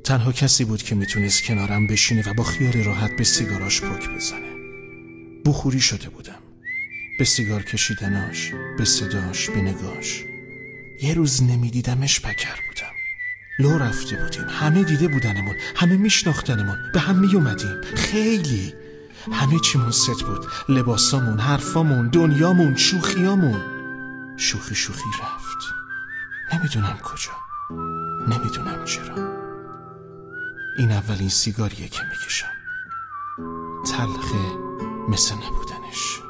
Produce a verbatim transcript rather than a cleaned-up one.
تنها کسی بود که میتونست کنارم بشینه و با خیال راحت به سیگاراش پک بزنه. بخوری شده بودم، به سیگار کشیدناش، به صداش، به نگاش. یه روز نمیدیدمش پکر بودم. لو رفته بودیم، همه دیده بودنمون، همه میشناختنمون، به هم میومدیم. خیلی همه چیمون ست بود، لباسامون، حرفامون، دنیامون، شوخیامون. شوخی شوخی رفت، نمیدونم کجا، نمیدونم چرا. این اولین سیگاریه که میکشم، تلخه مثل نبودنش.